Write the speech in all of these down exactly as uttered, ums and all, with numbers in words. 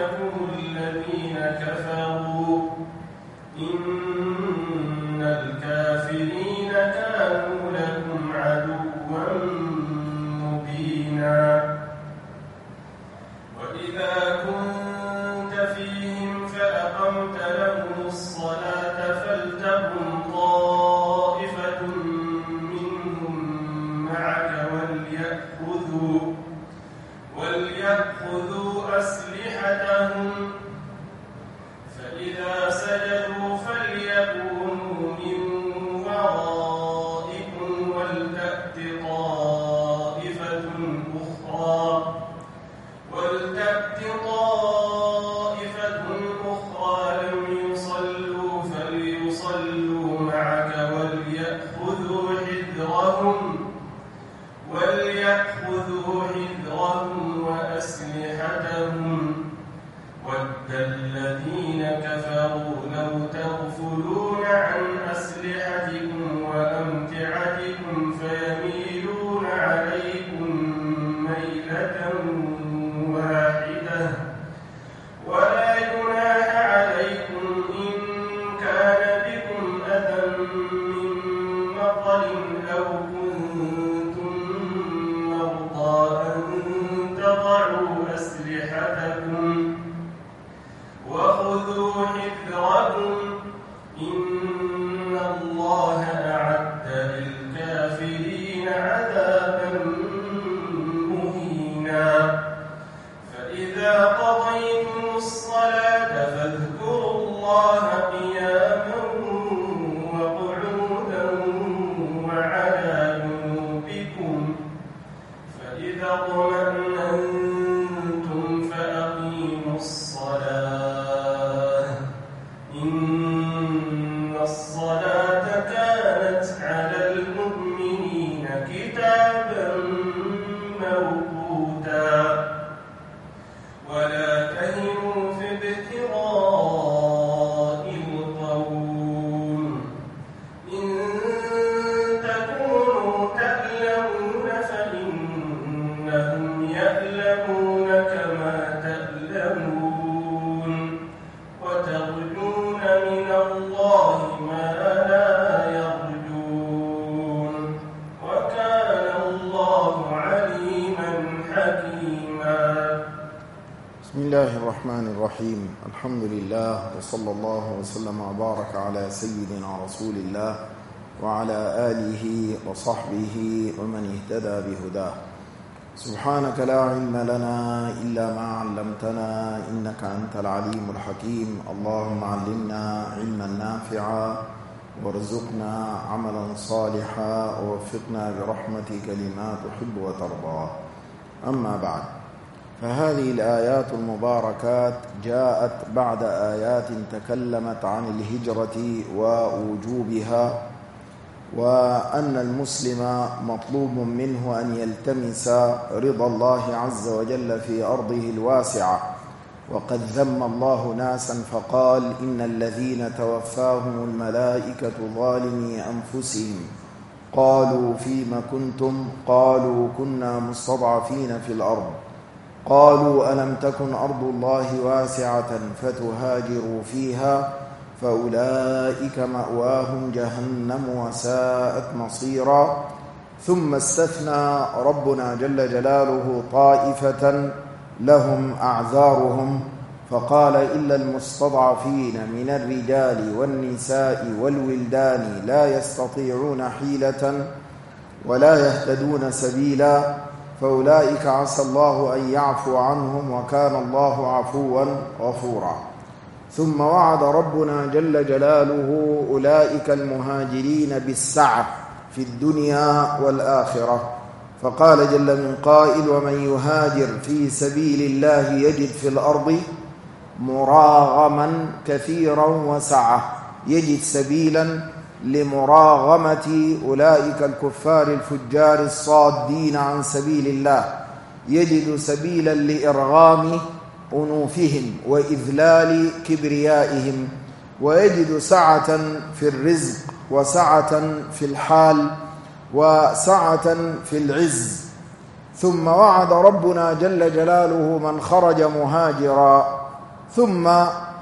لكم الذين كفروا إن الكافرين كانوا لكم عدوا مبينا وإذا كنت فيهم فأقمت لهم الصلاة فلتقم طائفة منهم معك وليأخذوا وليأخذوا أسلحتهم فإذا سجدوا فليكونوا من ورائكم ولتأت طائفة أخرى ولتأت طائفة أخرى لم يصلوا فليصلوا معك وليأخذوا حذرهم وليأخذوا حذرهم وأسلحتهم ود الذين كفروا لو تغفلون عن أسلحتكم وأمتعتكم فيميلون عليكم ميلة واحدة ولا جناح عليكم إن كان بكم أذى من مطر أو كنتم مرضى أن تضعوا أسلحتكم وخذوا حذركم إن الله أعد للكافرين عذابا مهينا فإذا قضيتم الصلاة فاذكروا الله قياما وقعودا وعلى جنوبكم فإذا اطمأننتم فأقيموا الصلاة إن الصلاة كانت على المؤمنين كتابا موقوتا ولا تهنوا في ابتغاء القوم إن تكونوا تألمون فإنهم يألمون كما تألمون وترجون من الله ما لا يرجون وكان الله عليما حكيما. بسم الله الرحمن الرحيم. الحمد لله وصلى الله وسلم وبارك على سيدنا رسول الله وعلى آله وصحبه ومن اهتدى بهداه. سبحانك لا علم لنا إلا ما علمتنا إنك أنت العليم الحكيم. اللهم علمنا علما نافعا وارزقنا عملا صالحا ووفقنا برحمتك لما تحب وترضى. أما بعد، فهذه الآيات المباركات جاءت بعد آيات تكلمت عن الهجرة ووجوبها، وأن المسلم مطلوب منه أن يلتمس رضا الله عز وجل في أرضه الواسعة. وقد ذم الله ناسا فقال إن الذين توفاهم الملائكة ظالمي أنفسهم قالوا فيما كنتم قالوا كنا مستضعفين في الأرض قالوا ألم تكن أرض الله واسعة فتهاجروا فيها فأولئك مأواهم جهنم وساءت مصيرا. ثم استثنى ربنا جل جلاله طائفة لهم أعذارهم فقال إلا المستضعفين من الرجال والنساء والولدان لا يستطيعون حيلة ولا يهتدون سبيلا فأولئك عسى الله أن يعفو عنهم وكان الله عفوا غفورا. ثم وعد ربنا جل جلاله أولئك المهاجرين بالسعة في الدنيا والآخرة، فقال جل من قائل ومن يهاجر في سبيل الله يجد في الأرض مراغما كثيرا وسعة. يجد سبيلا لمراغمة أولئك الكفار الفجار الصادين عن سبيل الله، يجد سبيلا لإرغام أنوفهم وإذلال كبريائهم، ويجد سعة في الرزق وسعة في الحال وسعة في العز. ثم وعد ربنا جل جلاله من خرج مهاجرا ثم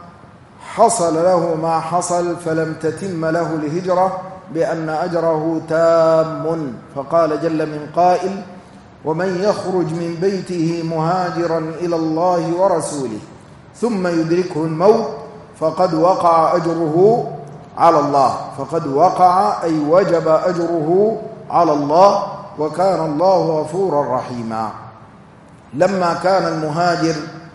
حصل له ما حصل فلم تتم له الهجرة بأن أجره تام. فقال جل من قائل: ومن يخرج من بيته مهاجرا إلى الله ورسوله ثم يدركه الموت فقد وقع أجره على الله. فقد وقع أي وجب أجره على الله، وكان الله غفورا رحيما. لما كان المهاجر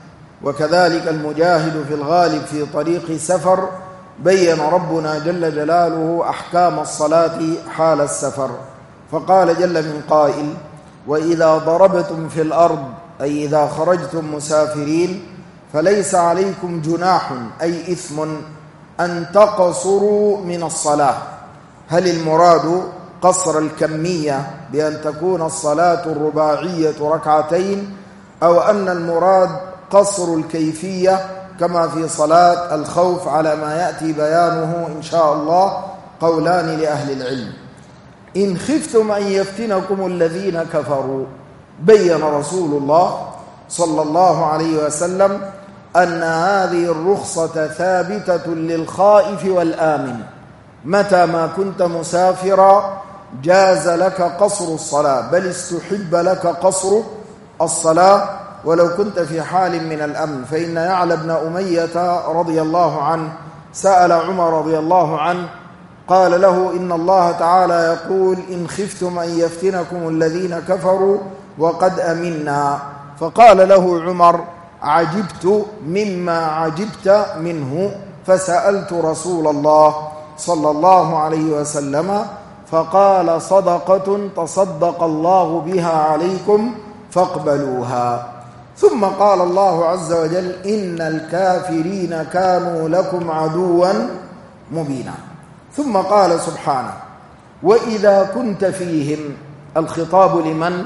وكذلك المجاهد في الغالب في طريق سفر، بين ربنا جل جلاله أحكام الصلاة حال السفر، فقال جل من قائل: وإذا ضربتم في الأرض، أي إذا خرجتم مسافرين، فليس عليكم جناح أي إثم أن تقصروا من الصلاة. هل المراد قصر الكمية بأن تكون الصلاة الرباعية ركعتين، أو أن المراد قصر الكيفية كما في صلاة الخوف على ما يأتي بيانه إن شاء الله؟ قولان لأهل العلم. إن خفتم أن يفتنكم الذين كفروا، بين رسول الله صلى الله عليه وسلم أن هذه الرخصة ثابتة للخائف والآمن. متى ما كنت مسافرا جاز لك قصر الصلاة، بل استحب لك قصر الصلاة ولو كنت في حال من الأمن. فإن يعلى بن أمية رضي الله عنه سأل عمر رضي الله عنه، قال له: إن الله تعالى يقول: إن خفتم أن يفتنكم الذين كفروا وقد أمنا. فقال له عمر: عجبت مما عجبت منه، فسألت رسول الله صلى الله عليه وسلم فقال: صدقة تصدق الله بها عليكم فاقبلوها. ثم قال الله عز وجل: إن الكافرين كانوا لكم عدوا مبينا. ثم قال سبحانه: وإذا كنت فيهم. الخطاب لمن؟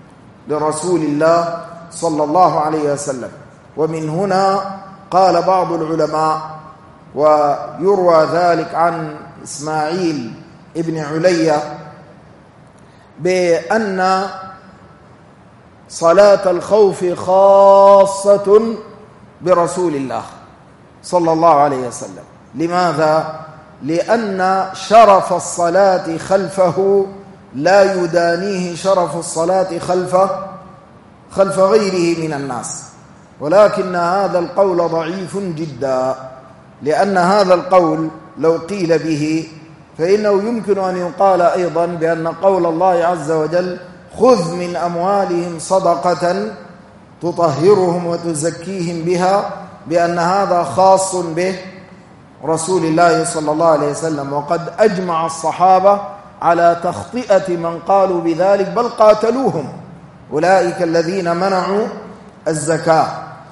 لرسول الله صلى الله عليه وسلم. ومن هنا قال بعض العلماء، ويروى ذلك عن إسماعيل ابن علية، بأن صلاة الخوف خاصة برسول الله صلى الله عليه وسلم. لماذا؟ لأن شرف الصلاة خلفه لا يدانيه شرف الصلاة خلف خلف غيره من الناس. ولكن هذا القول ضعيف جدا، لأن هذا القول لو قيل به فإنه يمكن أن يقال أيضا بأن قول الله عز وجل: خذ من أموالهم صدقة تطهرهم وتزكيهم بها، بأن هذا خاص به رسول الله صلى الله عليه وسلم. وقد أجمع الصحابة على تخطئة من قالوا بذلك، بل قاتلوهم، أولئك الذين منعوا الزكاة.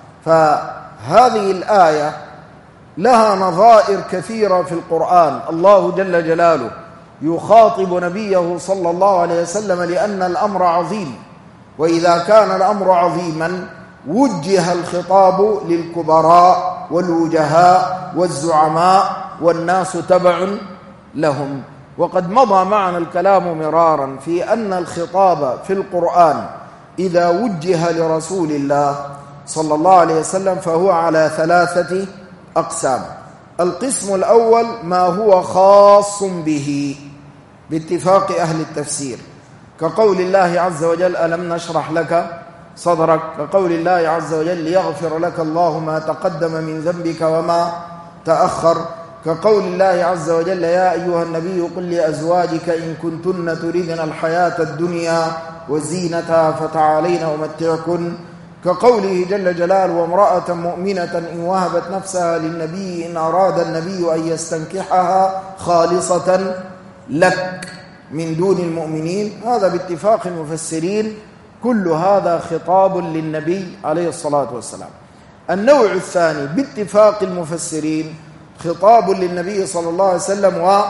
فهذه الآية لها نظائر كثيرة في القرآن. الله جل جلاله يخاطب نبيه صلى الله عليه وسلم لأن الأمر عظيم، وإذا كان الأمر عظيما وجه الخطاب للكبراء والوجهاء والزعماء، والناس تبع لهم. وقد مضى معنا الكلام مرارا في أن الخطاب في القرآن إذا وجه لرسول الله صلى الله عليه وسلم فهو على ثلاثة أقسام. القسم الأول ما هو خاص به باتفاق أهل التفسير، كقول الله عز وجل: ألم نشرح لك صدرك، كقول الله عز وجل: ليغفر لك الله ما تقدم من ذنبك وما تأخر، كقول الله عز وجل: يا أيها النبي قل لأزواجك إن كنتن تريدن الحياة الدنيا وزينتها فتعالين أمتعكن، كقوله جل جلاله: وامرأة مؤمنة إن وهبت نفسها للنبي إن أراد النبي أن يستنكحها خالصة لك من دون المؤمنين. هذا باتفاق المفسرين كل هذا خطاب للنبي عليه الصلاة والسلام. النوع الثاني باتفاق المفسرين خطاب للنبي صلى الله عليه وسلم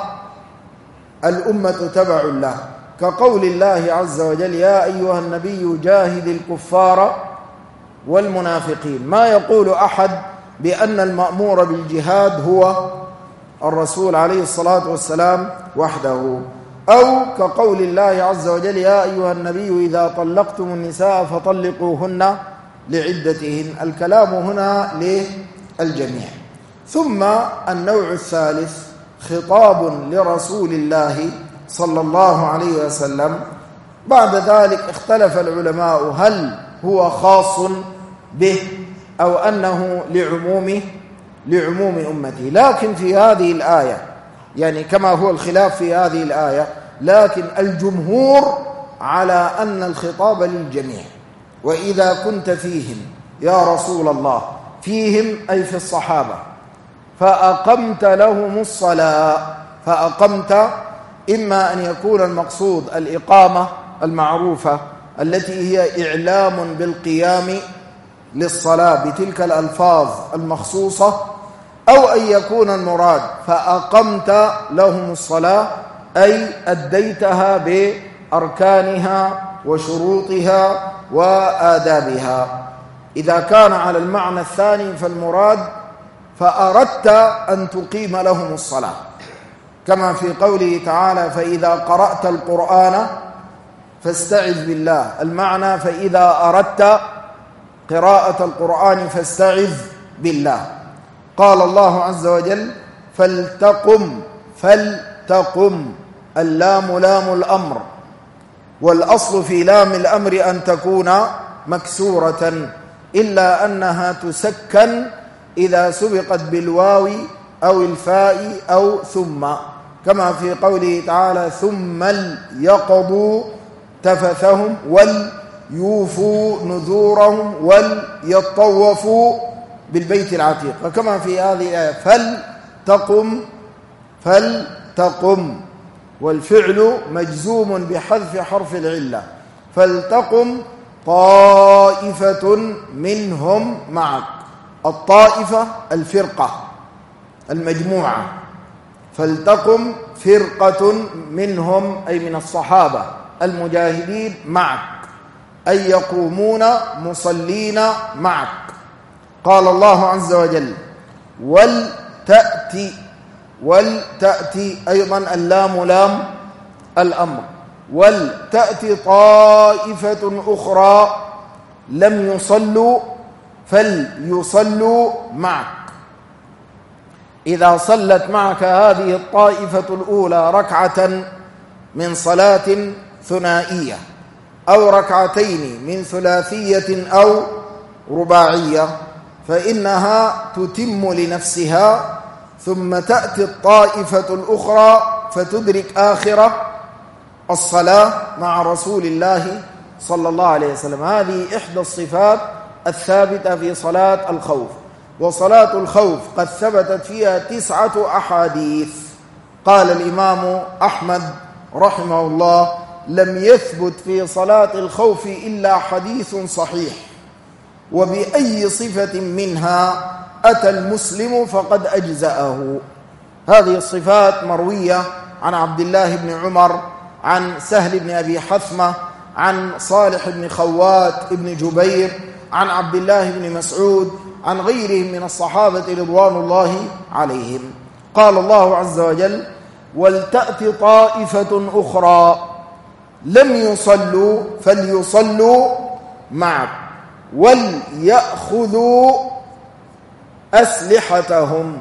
والأمة تبع له، كقول الله عز وجل: يا أيها النبي جاهد الكفار والمنافقين. ما يقول أحد بأن المأمور بالجهاد هو الرسول عليه الصلاة والسلام وحده. أو كقول الله عز وجل: يا أيها النبي إذا طلقتم النساء فطلقوهن لعدتهن. الكلام هنا الجميع. ثم النوع الثالث خطاب لرسول الله صلى الله عليه وسلم. بعد ذلك اختلف العلماء هل هو خاص به أو أنه لعمومه لعموم أمته، لكن في هذه الآية يعني كما هو الخلاف في هذه الآية، لكن الجمهور على أن الخطاب للجميع. وإذا كنت فيهم يا رسول الله، فيهم أي في الصحابة، فأقمت لهم الصلاة، فأقمت إما أن يكون المقصود الإقامة المعروفة التي هي إعلام بالقيام للصلاة بتلك الألفاظ المخصوصة، أو أن يكون المراد فأقمت لهم الصلاة أي أديتها بأركانها وشروطها وآدابها. إذا كان على المعنى الثاني فالمراد فأردت أن تقيم لهم الصلاة، كما في قوله تعالى فإذا قرأت القرآن فاستعذ بالله، المعنى فإذا أردت قراءة القرآن فاستعذ بالله. قال الله عز وجل فلتقم، فلتقم اللام لام الأمر، والأصل في لام الأمر أن تكون مكسورة، إلا أنها تسكن إذا سبقت بالواو أو الفاء أو ثم، كما في قوله تعالى ثم ليقضوا تفثهم وليوفوا نذورهم وليطوفوا بالبيت العتيق، وكما في هذه الآية فلتقم، فلتقم والفعل مجزوم بحذف حرف العلة، فلتقم طائفة منهم معك. الطائفة الفرقة المجموعة، فلتقم فرقة منهم أي من الصحابة المجاهدين معك، أي يقومون مصلين معك. قال الله عز وجل ولتأتي، ولتأتي أيضا اللام لام الأمر، ولتأتي طائفة أخرى لم يصلوا فليصلوا معك. إذا صلت معك هذه الطائفة الأولى ركعة من صلاة ثنائية أو ركعتين من ثلاثية أو رباعية، فإنها تتم لنفسها، ثم تأتي الطائفة الأخرى فتدرك آخرة الصلاة مع رسول الله صلى الله عليه وسلم. هذه إحدى الصفات الثابتة في صلاة الخوف. وصلاة الخوف قد ثبتت فيها تسعة أحاديث. قال الإمام أحمد رحمه الله لم يثبت في صلاة الخوف إلا حديث صحيح، وبأي صفة منها أتى المسلم فقد أجزأه. هذه الصفات مروية عن عبد الله بن عمر، عن سهل بن أبي حثمة، عن صالح بن خوات بن جبير، عن عبد الله بن مسعود، عن غيرهم من الصحابة رضوان الله عليهم. قال الله عز وجل ولتأتي طائفة أخرى لم يصلوا فليصلوا معك وليأخذوا أسلحتهم.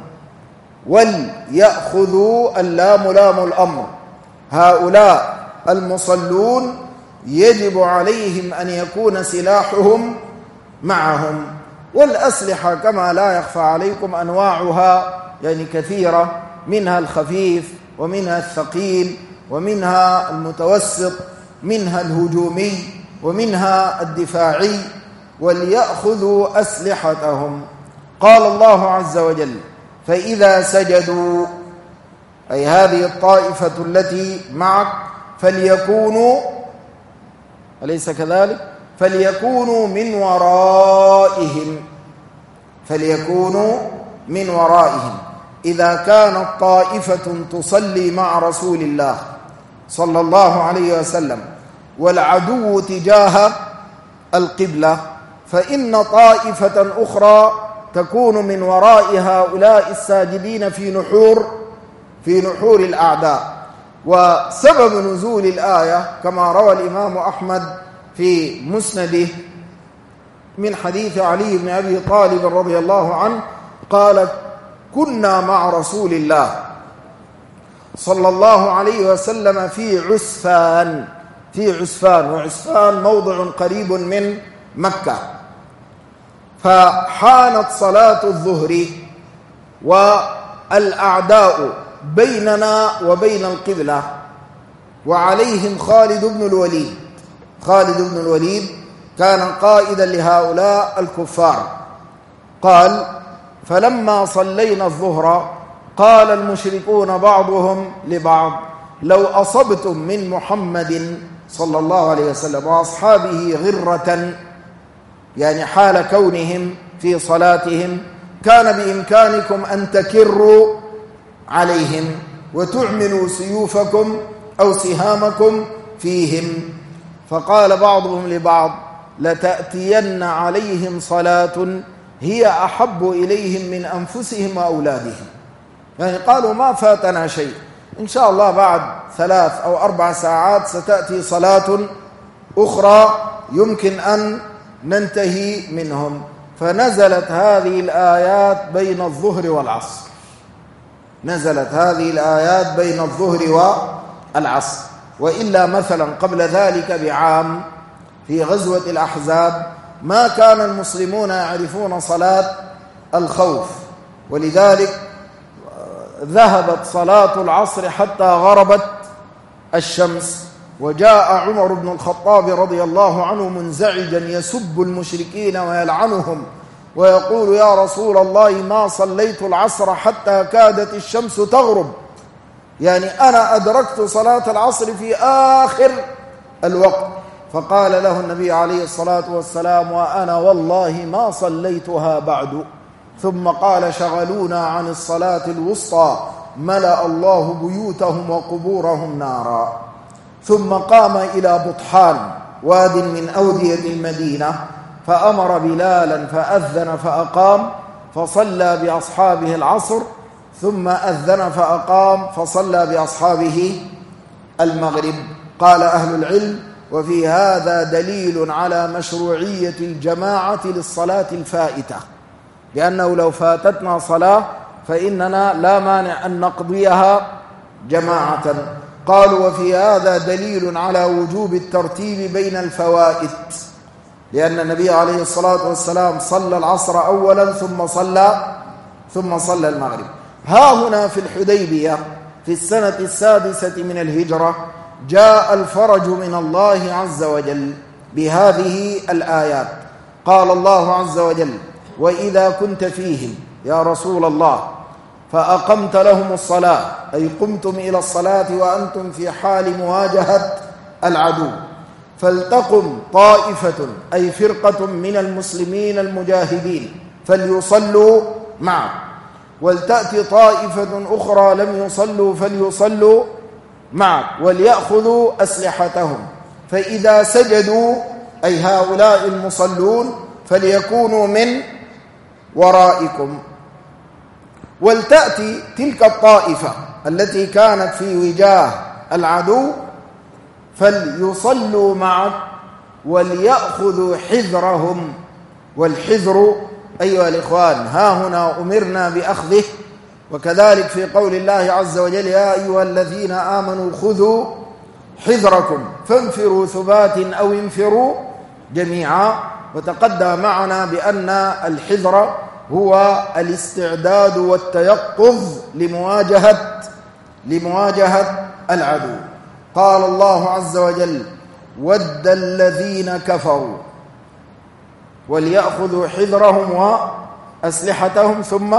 وليأخذوا اللام لام الأمر، هؤلاء المصلون يجب عليهم أن يكون سلاحهم معهم. والأسلحة كما لا يخفى عليكم أنواعها يعني كثيرة، منها الخفيف ومنها الثقيل ومنها المتوسط، منها الهجومي ومنها الدفاعي. وليأخذوا أسلحتهم. قال الله عز وجل فإذا سجدوا، أي هذه الطائفة التي معك، فليكونوا، أليس كذلك؟ فليكونوا من ورائهم، فليكونوا من ورائهم. إذا كانت طائفة تصلي مع رسول الله صلى الله عليه وسلم والعدو تجاه القبلة، فإن طائفة أخرى تكون من وراء هؤلاء الساجدين في نحور في نحور الأعداء. وسبب نزول الآية كما روى الإمام أحمد في مسنده من حديث علي بن أبي طالب رضي الله عنه قال كنا مع رسول الله صلى الله عليه وسلم في عسفان في عسفان وعسفان موضع قريب من مكة، فحانت صلاة الظهر والأعداء بيننا وبين القبلة وعليهم خالد بن الوليد. خالد بن الوليد كان قائدا لهؤلاء الكفار. قال فلما صلينا الظهر قال المشركون بعضهم لبعض لو أصبتم من محمد صلى الله عليه وسلم وأصحابه غرة، يعني حال كونهم في صلاتهم، كان بإمكانكم أن تكروا عليهم وتعملوا سيوفكم أو سهامكم فيهم. فقال بعضهم لبعض لتأتين عليهم صلاة هي أحب إليهم من أنفسهم وأولادهم. يعني قالوا ما فاتنا شيء، إن شاء الله بعد ثلاث أو أربع ساعات ستأتي صلاة أخرى يمكن أن ننتهي منهم. فنزلت هذه الآيات بين الظهر والعصر نزلت هذه الآيات بين الظهر والعصر. وإلا مثلا قبل ذلك بعام في غزوة الأحزاب ما كان المسلمون يعرفون صلاة الخوف، ولذلك ذهبت صلاة العصر حتى غربت الشمس، وجاء عمر بن الخطاب رضي الله عنه منزعجا يسب المشركين ويلعنهم ويقول يا رسول الله ما صليت العصر حتى كادت الشمس تغرب، يعني أنا أدركت صلاة العصر في آخر الوقت. فقال له النبي عليه الصلاة والسلام وأنا والله ما صليتها بعد. ثم قال شغلونا عن الصلاة الوسطى ملأ الله بيوتهم وقبورهم نارا. ثم قام إلى بطحان واد من أودية المدينة فأمر بلالا فأذن فأقام فصلى بأصحابه العصر، ثم أذن فأقام فصلى بأصحابه المغرب. قال أهل العلم وفي هذا دليل على مشروعية الجماعة للصلاة الفائتة، لأنه لو فاتتنا صلاة فإننا لا مانع أن نقضيها جماعة. قالوا وفي هذا دليل على وجوب الترتيب بين الفوائت، لأن النبي عليه الصلاة والسلام صلى العصر أولا ثم صلى ثم صلى المغرب. ها هنا في الحديبية في السنة السادسة من الهجرة جاء الفرج من الله عز وجل بهذه الآيات. قال الله عز وجل وإذا كنت فيهم يا رسول الله فأقمت لهم الصلاة، أي قمتم إلى الصلاة وأنتم في حال مواجهة العدو، فلتقم طائفة أي فرقة من المسلمين المجاهدين فليصلوا معك، ولتأتي طائفة أخرى لم يصلوا فليصلوا معك وليأخذوا أسلحتهم، فإذا سجدوا أي هؤلاء المصلون فليكونوا من ورائكم، ولتأتي تلك الطائفة التي كانت في وجاه العدو فليصلوا معك وليأخذوا حذرهم. والحذر أيها الإخوان ها هنا أمرنا بأخذه، وكذلك في قول الله عز وجل يا أيها الذين آمنوا خذوا حذركم فانفروا ثبات أو انفروا جميعا. وتقدم معنا بأن الحذر هو الاستعداد والتيقظ لمواجهة لمواجهة العدو. قال الله عز وجل ود الذين كفروا وليأخذوا حذرهم وأسلحتهم، ثم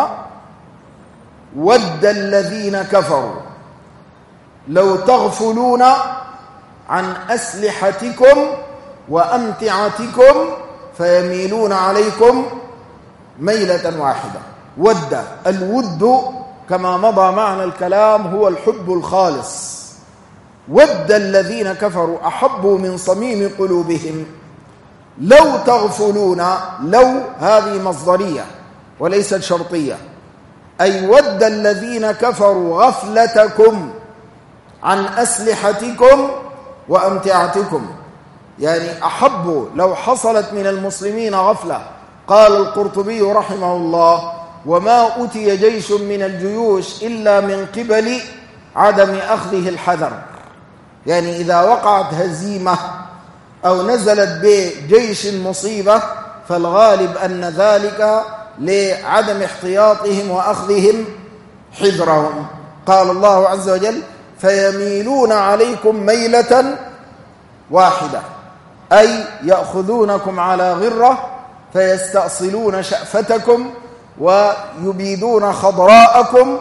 ود الذين كفروا لو تغفلون عن أسلحتكم وأمتعتكم فيميلون عليكم ميلة واحدة. ود، الود كما مضى معنا الكلام هو الحب الخالص. ود الذين كفروا أحبوا من صميم قلوبهم لو تغفلون، لو هذه مصدرية وليست شرطية، أي ود الذين كفروا غفلتكم عن أسلحتكم وأمتعتكم، يعني أحبوا لو حصلت من المسلمين غفلة. قال القرطبي رحمه الله وما أتي جيش من الجيوش إلا من قبل عدم أخذه الحذر. يعني إذا وقعت هزيمة أو نزلت بجيش مصيبة فالغالب أن ذلك لعدم احتياطهم وأخذهم حذرهم. قال الله عز وجل: فيميلون عليكم ميلة واحدة، أي يأخذونكم على غرة فيستأصلون شأفتكم ويبيدون خضراءكم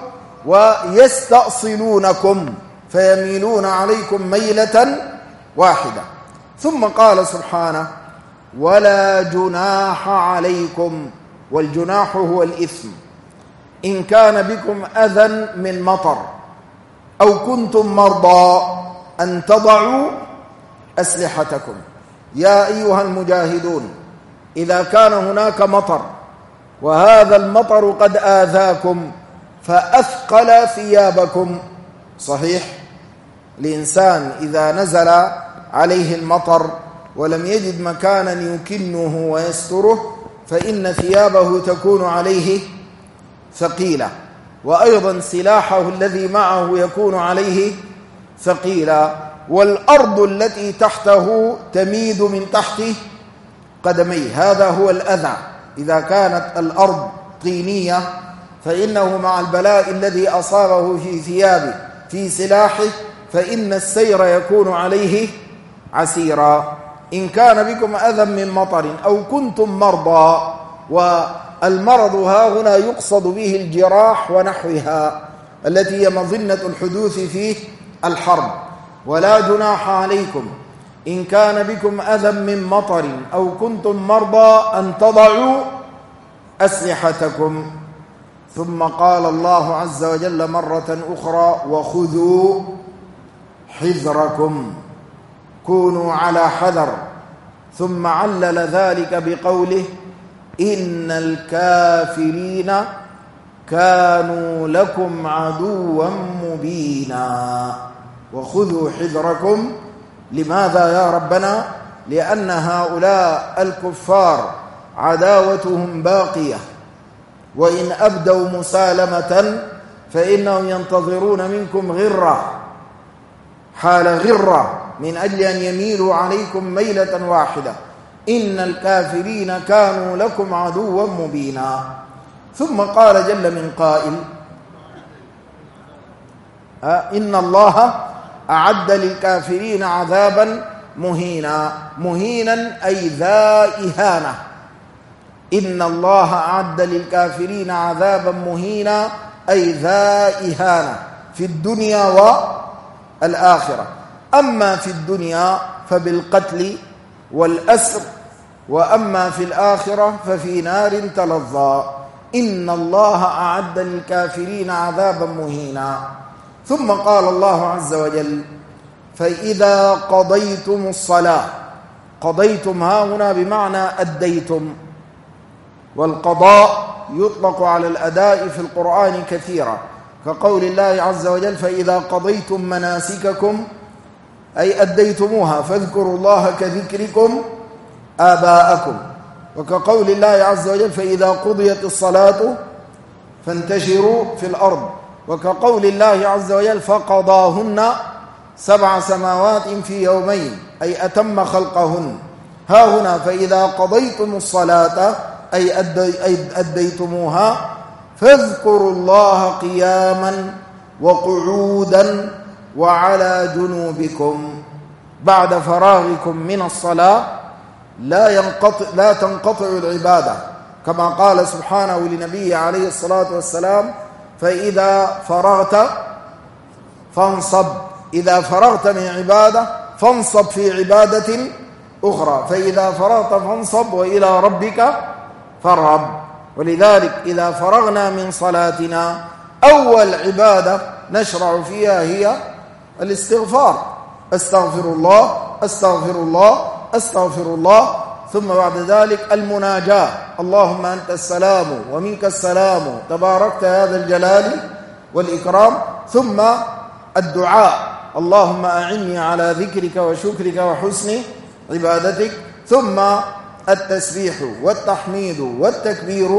ويستأصلونكم، فيميلون عليكم ميلة واحدة. ثم قال سبحانه: ولا جناح عليكم، والجناح هو الإثم، إن كان بكم أذى من مطر أو كنتم مرضى أن تضعوا أسلحتكم. يا أيها المجاهدون، إذا كان هناك مطر وهذا المطر قد آذاكم فأثقل ثيابكم. صحيح، الإنسان إذا نزل عليه المطر ولم يجد مكانا يكنه ويستره فإن ثيابه تكون عليه ثقيلة، وأيضا سلاحه الذي معه يكون عليه ثقيلا، والأرض التي تحته تميد من تحت قدميه. هذا هو الأذى. إذا كانت الأرض طينية فإنه مع البلاء الذي أصابه في ثيابه في سلاحه فإن السير يكون عليه عسيرا. إن كان بكم أذى من مطر أو كنتم مرضى، والمرض ها هنا يقصد به الجراح ونحوها التي هي مظنة الحدوث في الحرب. ولا جناح عليكم إن كان بكم أذى من مطر أو كنتم مرضى أن تضعوا أسلحتكم. ثم قال الله عز وجل مرة أخرى: وخذوا حذركم، كونوا على حذر. ثم علل ذلك بقوله: إن الكافرين كانوا لكم عدوا مبينا. وخذوا حذركم، لماذا يا ربنا؟ لأن هؤلاء الكفار عداوتهم باقية، وإن أبدوا مسالمة فإنهم ينتظرون منكم غرة، حال غرة، من أجل أن يميلوا عليكم ميلة واحدة. إن الكافرين كانوا لكم عدوا مبينا. ثم قال جل من قائل: إن الله أعد للكافرين عذابا مهينا. مهينا أي ذا إهانة. إن الله أعد للكافرين عذابا مهينا أي ذا إهانة في الدنيا والآخرة. أما في الدنيا فبالقتل والأسر، وأما في الآخرة ففي نار تلظى. إن الله أعد للكافرين عذابا مهينا. ثم قال الله عز وجل: فإذا قضيتم الصلاة. قضيتم ها هنا بمعنى أديتم، والقضاء يطلق على الأداء في القرآن كثيرا، كقول الله عز وجل: فإذا قضيتم مناسككم، أي أديتموها، فاذكروا الله كذكركم آباءكم. وكقول الله عز وجل: فإذا قضيت الصلاة فانتشروا في الأرض. وكقول الله عز وجل: فقضاهن سبع سماوات في يومين، أي أتم خلقهن. ها هنا فإذا قضيتم الصلاة أي أديتموها فاذكروا الله قياما وقعودا وعلى جنوبكم. بعد فراغكم من الصلاة لا ينقطع لا تنقطع العبادة، كما قال سبحانه لنبيه عليه الصلاة والسلام: فإذا فرغت فانصب. إذا فرغت من عبادة فانصب في عبادة أخرى، فإذا فرغت فانصب وإلى ربك فارغب. ولذلك إذا فرغنا من صلاتنا أول عبادة نشرع فيها هي الاستغفار. أستغفر الله أستغفر الله أستغفر الله. ثم بعد ذلك المناجاة: اللهم أنت السلام ومنك السلام تباركت هذا الجلال والإكرام. ثم الدعاء: اللهم أعني على ذكرك وشكرك وحسن عبادتك. ثم التسبيح والتحميد والتكبير.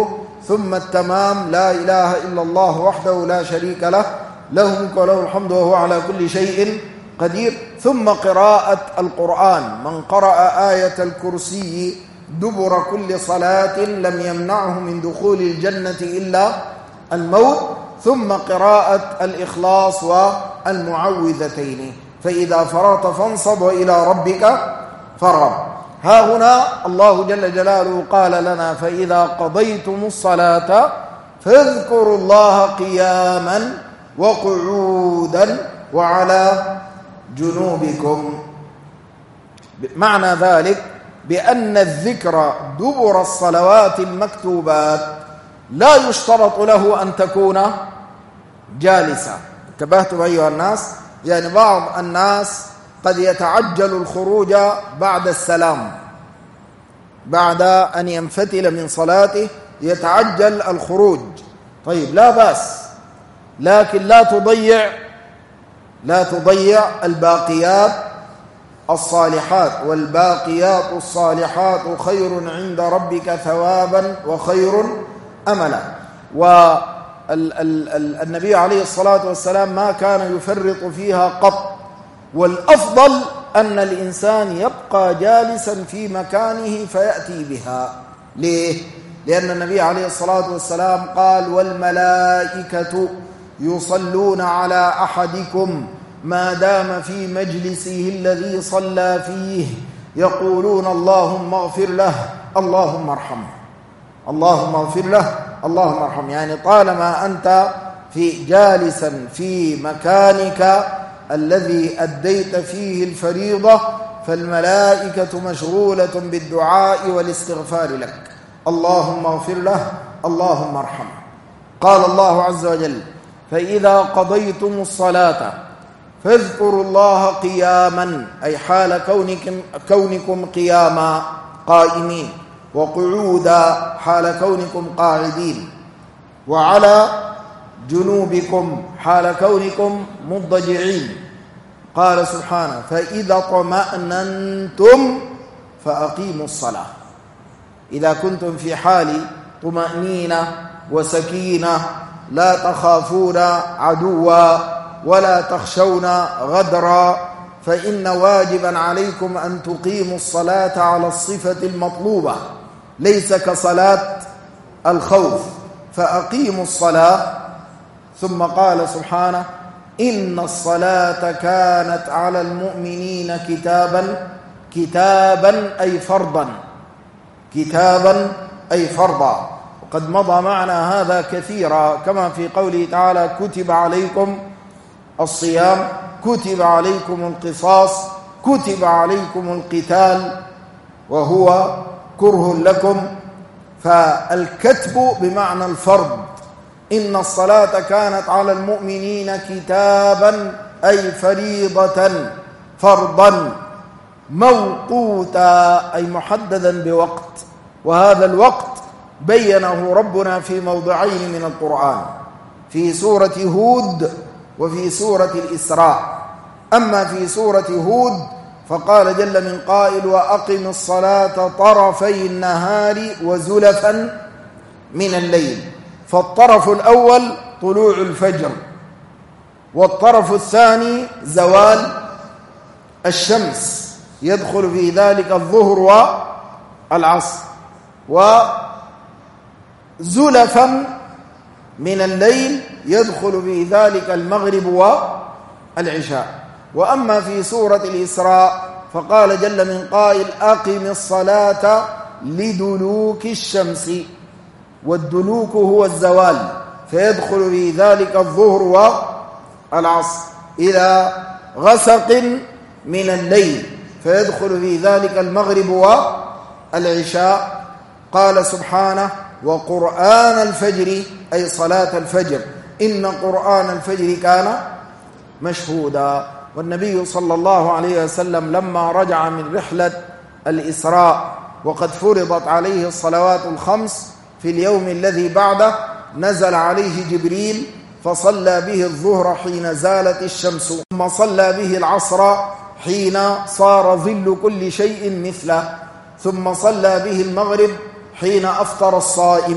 ثم التمام لا إله إلا الله وحده لا شريك له له الملك وله الحمد وهو على كل شيء قدير. ثم قراءة القرآن، من قرأ آية الكرسي دبر كل صلاة لم يمنعه من دخول الجنة إلا الموت. ثم قراءة الإخلاص والمعوذتين، فإذا فرغت فانصب وإلى ربك فارغب. ها هنا الله جل جلاله قال لنا: فإذا قضيتم الصلاة فاذكروا الله قياما وقعودا وعلى جنوبكم. معنى ذلك بأن الذكر دبر الصلوات المكتوبات لا يشترط له أن تكون جالسا. انتبهتم أيها الناس؟ يعني بعض الناس قد يتعجل الخروج بعد السلام، بعد أن ينفتل من صلاته يتعجل الخروج، طيب لا بأس، لكن لا تضيع لا تضيع الباقيات الصالحات، والباقيات الصالحات خير عند ربك ثوابا وخير أملا. والنبي عليه الصلاة والسلام ما كان يفرط فيها قط، والأفضل أن الإنسان يبقى جالسا في مكانه فيأتي بها. ليه؟ لأن النبي عليه الصلاة والسلام قال: والملائكة يصلون على أحدكم ما دام في مجلسه الذي صلى فيه يقولون اللهم اغفر له اللهم ارحمه، اللهم اغفر له اللهم ارحمه. يعني طالما أنت في جالسا في مكانك الذي أديت فيه الفريضة فالملائكة مشغولة بالدعاء والاستغفار لك، اللهم اغفر له اللهم ارحمه. قال الله عز وجل: فإذا قضيتم الصلاة فاذكروا الله قياما، أي حال كونكم, كونكم قياما قائمين، وقعودا حال كونكم قاعدين، وعلى جنوبكم حال كونكم مضجعين. قال سبحانه: فإذا طمأننتم فأقيموا الصلاة. إذا كنتم في حال طمأنينة وسكينة لا تخافون عدوا ولا تخشون غدرا فإن واجبا عليكم أن تقيموا الصلاة على الصفة المطلوبة، ليس كصلاة الخوف، فأقيموا الصلاة. ثم قال سبحانه: إن الصلاة كانت على المؤمنين كتابا كتابا أي فرضا كتابا أي فرضا. وقد مضى معنا هذا كثيرا، كما في قوله تعالى: كتب عليكم الصيام، كتب عليكم القصاص، كتب عليكم القتال وهو كره لكم. فالكتب بمعنى الفرض. إن الصلاة كانت على المؤمنين كتابا أي فريضة فرضا، موقوتا أي محددا بوقت، وهذا الوقت بينه ربنا في موضعين من القرآن، في سورة هود وفي سورة الإسراء. أما في سورة هود فقال جل من قائل: وأقم الصلاة طرفي النهار وزلفا من الليل. فالطرف الأول طلوع الفجر، والطرف الثاني زوال الشمس، يدخل في ذلك الظهر والعصر. وزلفا من الليل يدخل في ذلك المغرب والعشاء. وأما في سورة الإسراء فقال جل من قائل: أقم الصلاة لدلوك الشمس، والدلوك هو الزوال، فيدخل في ذلك الظهر والعصر. إلى غسق من الليل فيدخل في ذلك المغرب والعشاء. قال سبحانه: وقرآن الفجر أي صلاة الفجر، إن قرآن الفجر كان مشهودا. والنبي صلى الله عليه وسلم لما رجع من رحلة الإسراء وقد فرضت عليه الصلوات الخمس في اليوم الذي بعده، نزل عليه جبريل فصلى به الظهر حين زالت الشمس، ثم صلى به العصر حين صار ظل كل شيء مثله، ثم صلى به المغرب حين أفطر الصائم،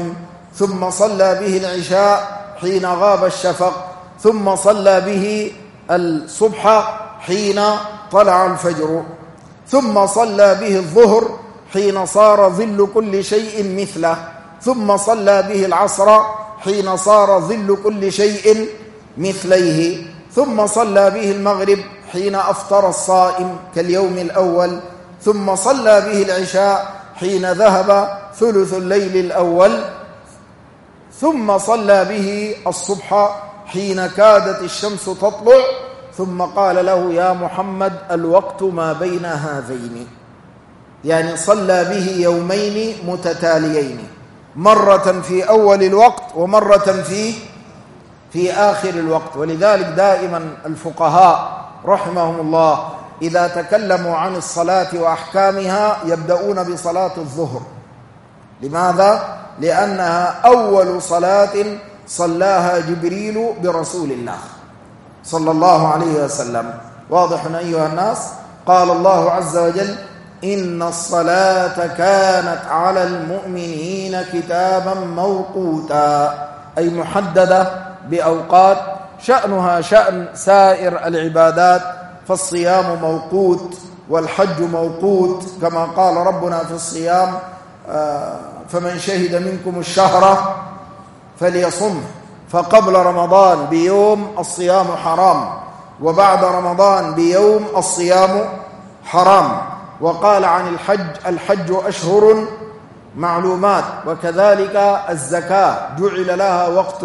ثم صلى به العشاء حين غاب الشفق، ثم صلى به الصبح حين طلع الفجر، ثم صلى به الظهر حين صار ظل كل شيء مثله، ثم صلى به العصر حين صار ظل كل شيء مثليه، ثم صلى به المغرب حين أفطر الصائم كاليوم الأول، ثم صلى به العشاء حين ذهب ثلث الليل الأول، ثم صلى به الصبح حين كادت الشمس تطلع، ثم قال له يا محمد الوقت ما بين هذين. يعني صلى به يومين متتاليين، مرة في أول الوقت ومرة في في آخر الوقت. ولذلك دائما الفقهاء رحمهم الله إذا تكلموا عن الصلاة وأحكامها يبدأون بصلاة الظهر. لماذا؟ لأنها أول صلاة صلاها جبريل برسول الله صلى الله عليه وسلم. واضح أيها الناس؟ قال الله عز وجل إن الصلاة كانت على المؤمنين كتابا موقوتا، أي محددة بأوقات شأنها شأن سائر العبادات، فالصيام موقوت والحج موقوت كما قال ربنا في الصيام فمن شهد منكم الشهر فليصمه، فقبل رمضان بيوم الصيام حرام، وبعد رمضان بيوم الصيام حرام. وقال عن الحج الحج أشهر معلومات، وكذلك الزكاة جعل لها وقت،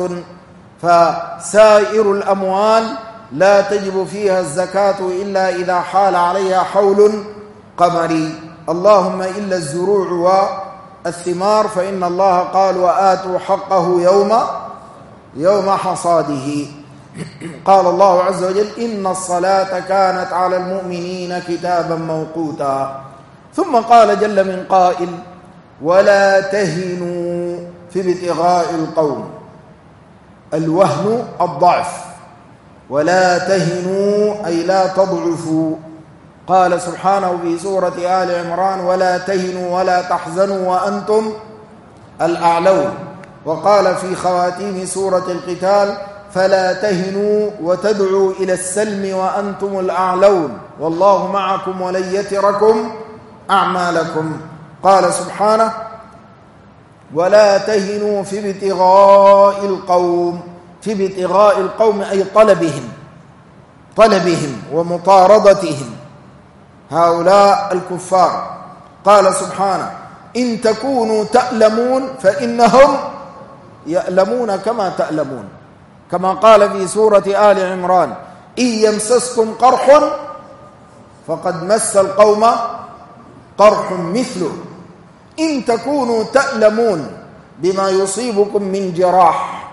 فسائر الأموال لا تجب فيها الزكاة إلا إذا حال عليها حول قمري، اللهم إلا الزروع والثمار فإن الله قال وآتوا حقه يوم يوم حصاده. قال الله عز وجل إن الصلاة كانت على المؤمنين كتابا موقوتا. ثم قال جل من قائل ولا تهنوا في ابتغاء القوم، الوهن الضعف، ولا تهنوا أي لا تضعفوا. قال سبحانه في سورة آل عمران ولا تهنوا ولا تحزنوا وأنتم الأعلون. وقال في خواتيم سورة القتال فلا تهنوا وتدعوا إلى السلم وأنتم الأعلون والله معكم ولن يتركم أعمالكم. قال سبحانه ولا تهنوا في ابتغاء القوم، في ابتغاء القوم أي طلبهم طلبهم ومطاردتهم هؤلاء الكفار. قال سبحانه إن تكونوا تألمون فإنهم يألمون كما تألمون، كما قال في سورة آل عمران إن يمسسكم قرح فقد مس القوم قرح مثله. إن تكونوا تألمون بما يصيبكم من جراح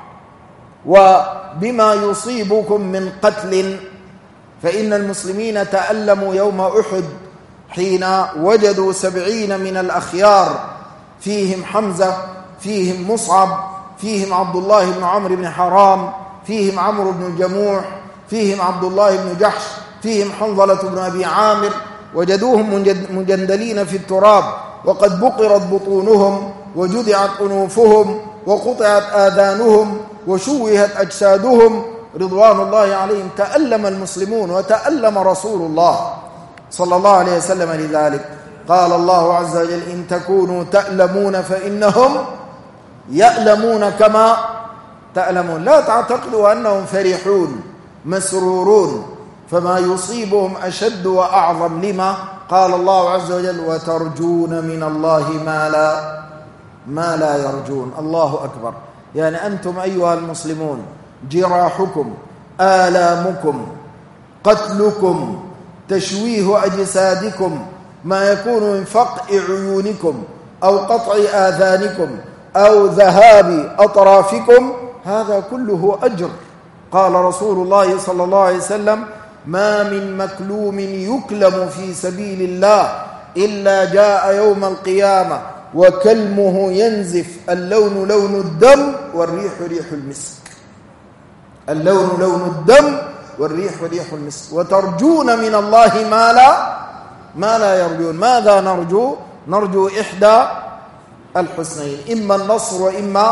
وبما يصيبكم من قتل، فإن المسلمين تألموا يوم أحد حين وجدوا سبعين من الأخيار، فيهم حمزة، فيهم مصعب، فيهم عبد الله بن عمرو بن حرام، فيهم عمرو بن الجموح، فيهم عبد الله بن جحش، فيهم حنظلة بن أبي عامر، وجدوهم مجندلين في التراب وقد بقرت بطونهم وجدعت أنوفهم وقطعت آذانهم وشوهت أجسادهم رضوان الله عليهم. تألم المسلمون وتألم رسول الله صلى الله عليه وسلم لذلك. قال الله عز وجل إن تكونوا تألمون فإنهم يألمون كما تألمون. لا تعتقدوا أنهم فرحون مسرورون، فما يصيبهم أشد وأعظم. لما؟ قال الله عز وجل وترجون من الله ما لا ما لا يرجون. الله أكبر. يعني أنتم أيها المسلمون جراحكم، آلامكم، قتلكم، تشويه أجسادكم، ما يكون من فقع عيونكم أو قطع آذانكم أو ذهاب أطرافكم، هذا كله أجر. قال رسول الله صلى الله عليه وسلم ما من مكلوم يكلم في سبيل الله إلا جاء يوم القيامة وكلمه ينزف، اللون لون الدم والريح ريح المسك، اللون لون الدم والريح ريح المسك. وترجون من الله ما لا ما لا يرجون. ماذا نرجو؟ نرجو إحدى الحسنين، إما النصر وإما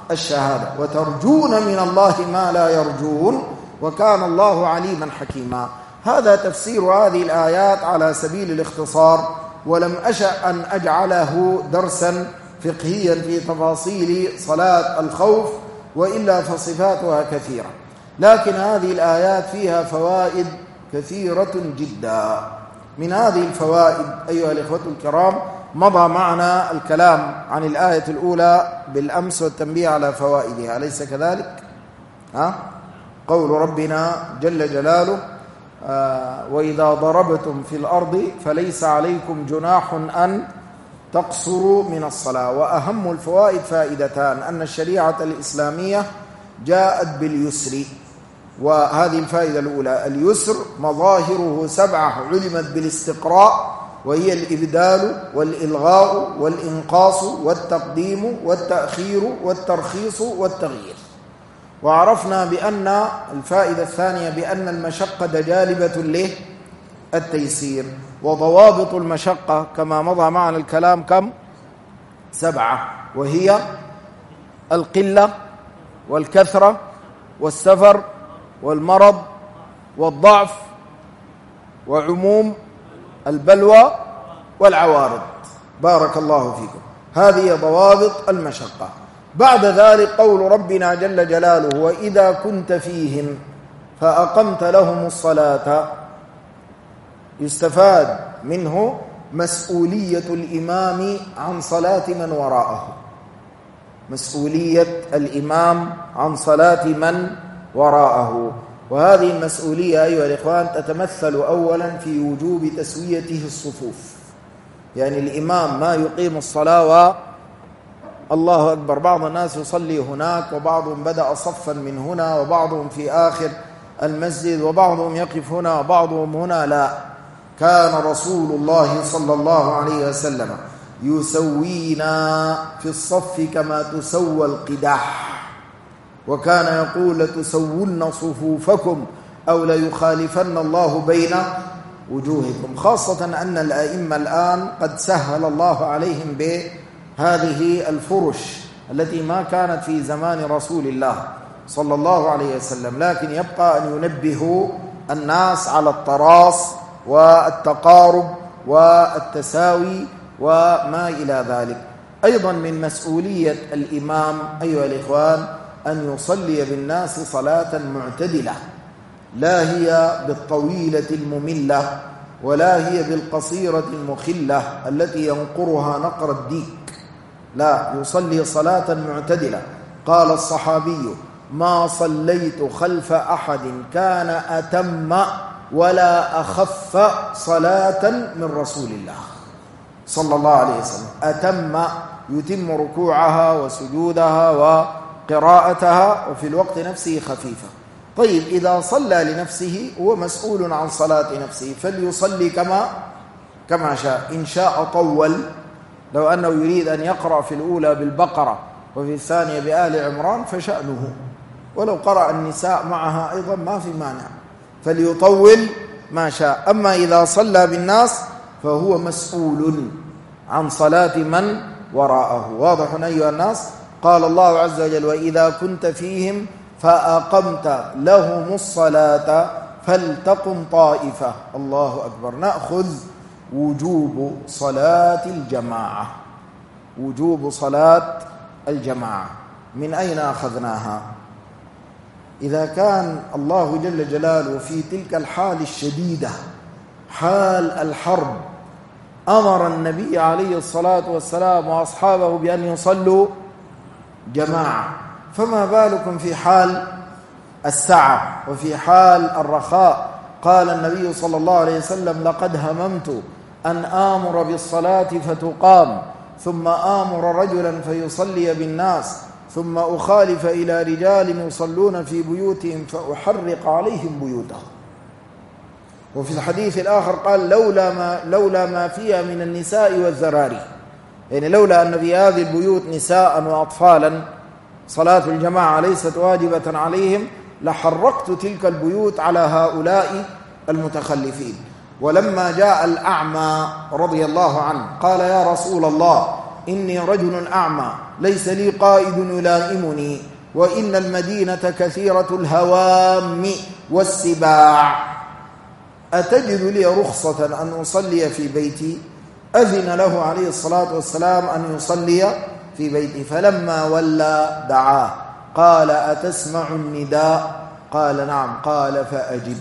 الشهادة، وترجون من الله ما لا يرجون وكان الله عليما حكيما. هذا تفسير هذه الآيات على سبيل الاختصار، ولم أشأ أن أجعله درسا فقهيا في تفاصيل صلاة الخوف، وإلا فصفاتها كثيرة، لكن هذه الآيات فيها فوائد كثيرة جدا. من هذه الفوائد أيها الإخوة الكرام، مضى معنا الكلام عن الآية الأولى بالأمس والتنبيه على فوائدها، أليس كذلك؟ ها؟ قول ربنا جل جلاله: آه وإذا ضربتم في الأرض فليس عليكم جناح أن تقصروا من الصلاة. وأهم الفوائد فائدتان: أن الشريعة الإسلامية جاءت باليسر، وهذه الفائدة الأولى. اليسر مظاهره سبعة علمت بالاستقراء، وهي الإبدال والإلغاء والإنقاص والتقديم والتأخير والترخيص والتغيير. وعرفنا بأن الفائدة الثانية بأن المشقة جالبة له التيسير. وضوابط المشقة كما مضى معنا الكلام كم؟ سبعة، وهي القلة والكثرة والسفر والمرض والضعف وعموم البلوى والعوارض. بارك الله فيكم. هذه ضوابط المشقة. بعد ذلك قول ربنا جل جلاله: وإذا كنت فيهم فأقمت لهم الصلاة. يستفاد منه مسؤولية الإمام عن صلاة من وراءه، مسؤولية الإمام عن صلاة من وراءه. وهذه المسؤولية أيها الإخوان تتمثل أولا في وجوب تسويته الصفوف، يعني الإمام ما يقيم الصلاة والله أكبر، بعض الناس يصلي هناك، وبعضهم بدأ صفا من هنا، وبعضهم في آخر المسجد، وبعضهم يقف هنا وبعضهم هنا. لا، كان رسول الله صلى الله عليه وسلم يسوينا في الصف كما تسوى القداح، وكان يقول: لتسون صفوفكم أو ليخالفن الله بين وجوهكم. خاصة أن الأئمة الآن قد سهل الله عليهم بهذه الفرش التي ما كانت في زمان رسول الله صلى الله عليه وسلم، لكن يبقى أن ينبهوا الناس على التراص والتقارب والتساوي وما إلى ذلك. أيضا من مسؤولية الإمام أيها الإخوان أن يصلي بالناس صلاة معتدلة، لا هي بالطويلة المملة ولا هي بالقصيرة المخلة التي ينقرها نقر الديك، لا، يصلي صلاة معتدلة. قال الصحابي: ما صليت خلف أحد كان أتم ولا أخف صلاة من رسول الله صلى الله عليه وسلم. أتم يتم ركوعها وسجودها وقراءتها، وفي الوقت نفسه خفيفة. طيب، إذا صلى لنفسه هو مسؤول عن صلاة نفسه، فليصلي كما كما شاء. إن شاء طول، لو أنه يريد أن يقرأ في الأولى بالبقرة وفي الثانية بآل عمران فشأنه، ولو قرأ النساء معها أيضا ما في مانع، فليطول ما شاء. أما إذا صلى بالناس فهو مسؤول عن صلاة من وراءه. واضح أيها الناس؟ قال الله عز وجل: وإذا كنت فيهم فأقمت لهم الصلاة فلتقم طائفة. الله أكبر. نأخذ وجوب صلاة الجماعة، وجوب صلاة الجماعة من أين أخذناها؟ إذا كان الله جل جلاله في تلك الحال الشديدة، حال الحرب، أمر النبي عليه الصلاة والسلام وأصحابه بأن يصلوا جماعة، فما بالكم في حال السعة وفي حال الرخاء؟ قال النبي صلى الله عليه وسلم: لقد هممت أن آمر بالصلاة فتقام، ثم آمر رجلا فيصلي بالناس، ثم أخالف إلى رجال يصلون في بيوتهم فأحرق عليهم بيوتهم. وفي الحديث الآخر قال: لولا ما, لولا ما فيها من النساء والذراري، يعني لولا أن في هذه البيوت نساء وأطفالا صلاة الجماعة ليست واجبة عليهم لحرقت تلك البيوت على هؤلاء المتخلفين. ولما جاء الأعمى رضي الله عنه قال: يا رسول الله، إني رجل أعمى ليس لي قائد يلائمني، وإن المدينة كثيرة الهوام والسباع، أتجد لي رخصة أن أصلي في بيتي؟ أذن له عليه الصلاة والسلام أن يصلي في بيته. فلما ولى دعاه قال: أتسمع النداء؟ قال: نعم. قال: فأجب.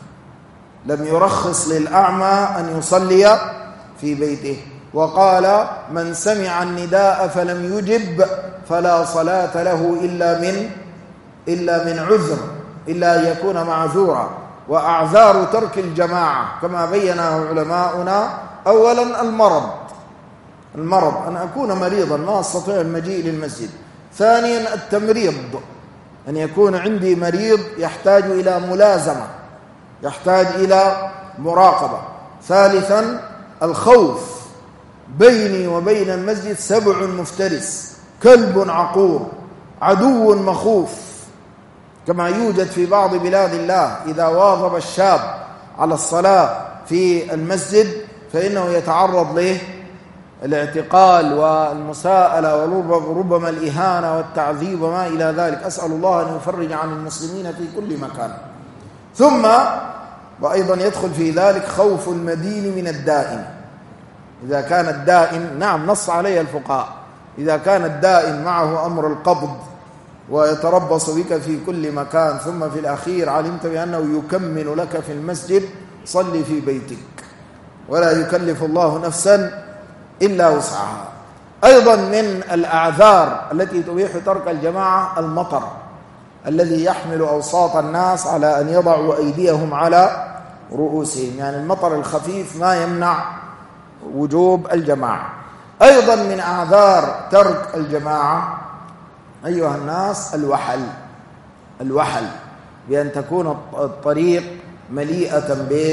لم يرخص للأعمى أن يصلي في بيته، وقال: من سمع النداء فلم يجب فلا صلاة له إلا من إلا من عذر، إلا أن يكون معذورا. وأعذار ترك الجماعة كما بينه علماؤنا: أولا المرض المرض أن أكون مريضا ما أستطيع المجيء للمسجد. ثانيا التمريض، أن يكون عندي مريض يحتاج إلى ملازمة، يحتاج إلى مراقبة. ثالثا الخوف، بيني وبين المسجد سبع مفترس، كلب عقور، عدو مخوف، كما يوجد في بعض بلاد الله. إذا واظب الشاب على الصلاة في المسجد فإنه يتعرض له الاعتقال والمساءلة وربما الإهانة والتعذيب وما إلى ذلك. أسأل الله أن يفرج عن المسلمين في كل مكان. ثم وأيضا يدخل في ذلك خوف المدين من الدائن. إذا كان الدائن، نعم نص عليه الفقهاء، إذا كان الدائن معه أمر القبض ويتربص بك في كل مكان، ثم في الأخير علمت بأنه يكمل لك في المسجد، صلي في بيتك، ولا يكلف الله نفسا إلا وسعها. أيضا من الأعذار التي تبيح ترك الجماعة المطر الذي يحمل أوساط الناس على أن يضعوا أيديهم على رؤوسهم، يعني المطر الخفيف ما يمنع وجوب الجماعة. أيضا من أعذار ترك الجماعة أيها الناس الوحل الوحل بأن تكون الطريق مليئة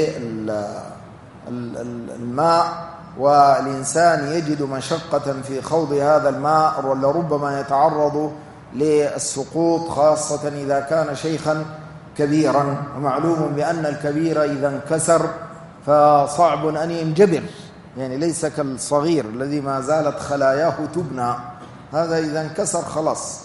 بالماء والإنسان يجد مشقة في خوض هذا الماء، ولربما يتعرض للسقوط، خاصة إذا كان شيخا كبيرا. ومعلوم بأن الكبير إذا انكسر فصعب أن ينجبر، يعني ليس كالصغير الذي ما زالت خلاياه تبنى، هذا إذا انكسر خلاص.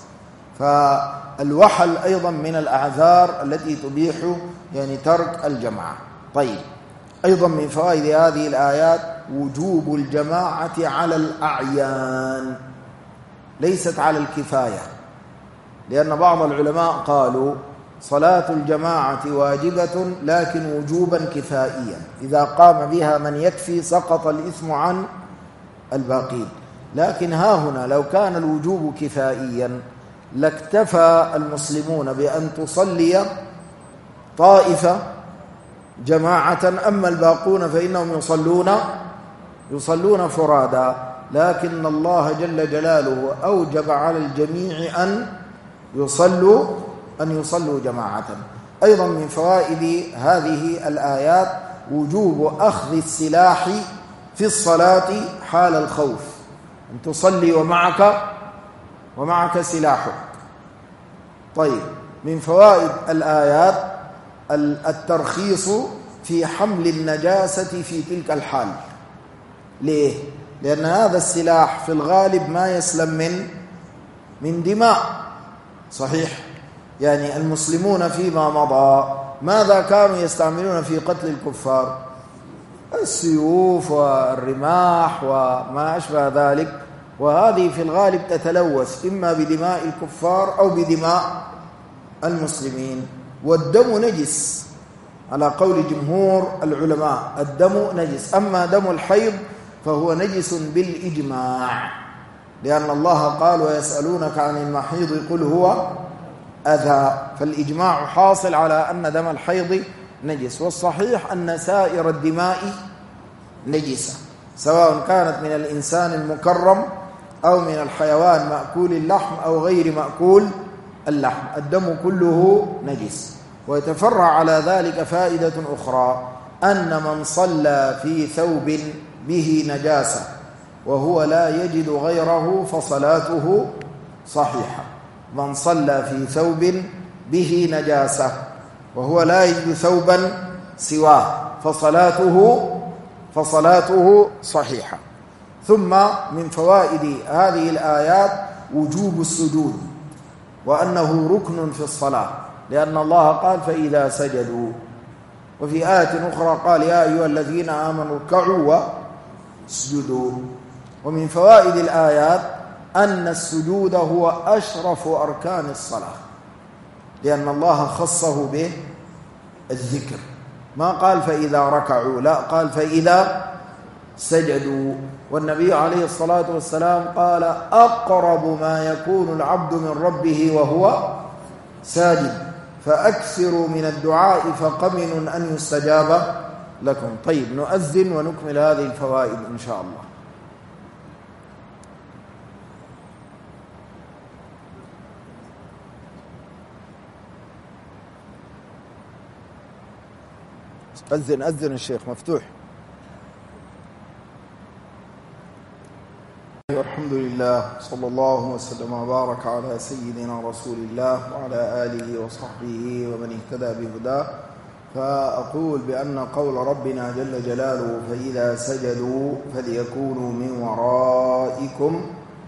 فالوحل أيضا من الأعذار التي تبيح يعني ترك الجماعة. طيب، أيضا من فوائد هذه الآيات وجوب الجماعة على الأعيان، ليست على الكفاية، لأن بعض العلماء قالوا صلاة الجماعة واجبة لكن وجوبا كفائيا، إذا قام بها من يكفي سقط الإثم عن الباقين. لكن ها هنا لو كان الوجوب كفائيا لاكتفى المسلمون بأن تصلي طائفة جماعة، أما الباقون فإنهم يصلون يصلون فرادا. لكن الله جل جلاله أوجب على الجميع أن يصلوا أن يصلوا جماعة. أيضا من فوائد هذه الآيات وجوب أخذ السلاح في الصلاة حال الخوف، أن تصلي ومعك ومعك سلاحك. طيب، من فوائد الآيات الترخيص في حمل النجاسة في تلك الحال. ليه؟ لأن هذا السلاح في الغالب ما يسلم من من دماء. صحيح، يعني المسلمون فيما مضى ماذا كانوا يستعملون في قتل الكفار؟ السيوف والرماح وما أشبه ذلك، وهذه في الغالب تتلوث إما بدماء الكفار أو بدماء المسلمين. والدم نجس على قول جمهور العلماء، الدم نجس. أما دم الحيض فهو نجس بالإجماع، لأن الله قال ويسألونك عن المحيض قل هو أذى، فالإجماع حاصل على أن دم الحيض نجس. والصحيح أن سائر الدماء نجسة، سواء كانت من الإنسان المكرم أو من الحيوان مأكول اللحم أو غير مأكول اللحم، الدم كله نجس. ويتفرع على ذلك فائدة أخرى، أن من صلى في ثوب به نجاسة وهو لا يجد غيره فصلاته صحيحة. من صلى في ثوب به نجاسة وهو لا يجد ثوبا سواه فصلاته فصلاته صحيحة. ثم من فوائد هذه الآيات وجوب السجود وأنه ركن في الصلاة، لأن الله قال فإذا سجدوا، وفي آية أخرى قال يا أيها الذين آمنوا اركعوا واسجدوا. ومن فوائد الآيات أن السجود هو أشرف أركان الصلاة، لأن الله خصه بالذكر، ما قال فإذا ركعوا، لا قال فإذا سجدوا. والنبي عليه الصلاة والسلام قال أقرب ما يكون العبد من ربه وهو ساجد فأكثروا من الدعاء فقمن أن يستجاب لكم. طيب، نؤذن ونكمل هذه الفوائد إن شاء الله. أذن أذن الشيخ مفتوح. الحمد لله، صلى الله وسلم وبارك على سيدنا رسول الله وعلى آله وصحبه ومن اهتدى بهداه. فأقول بأن قول ربنا جل جلاله فإذا سجدوا فليكونوا من ورائكم،